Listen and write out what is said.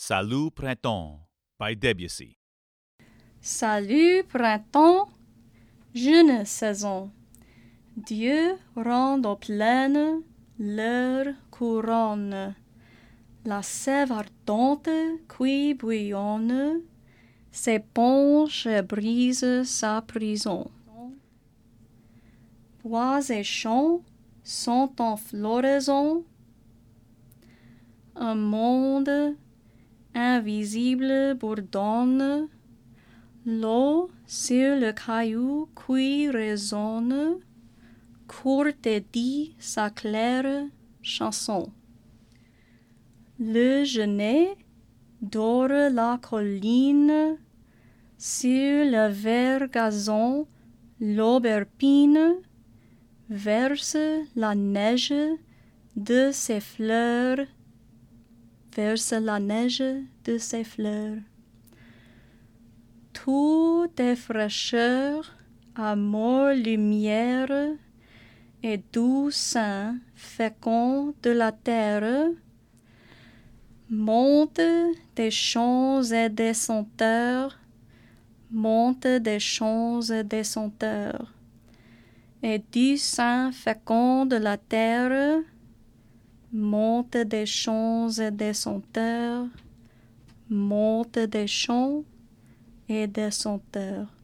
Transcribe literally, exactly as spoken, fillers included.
Salut Printemps by Debussy. Salut printemps, jeune saison. Dieu rend aux plaines leur couronne. La sève ardente qui bouillonne s'éponge et brise sa prison. Bois et champs sont en floraison. Un monde invisible bourdonne. L'eau sur le caillou qui résonne, courte et dit sa claire chanson. Le genêt dore la colline, sur le vert gazon l'aubergine verse la neige de ses fleurs, verse la neige de ses fleurs. Tout est fraîcheur, amour, lumière, et doux sein fécond de la terre, monte des champs et des senteurs, monte des champs et des senteurs, et du sein fécond de la terre, monte des champs et des senteurs, monte des champs et des senteurs.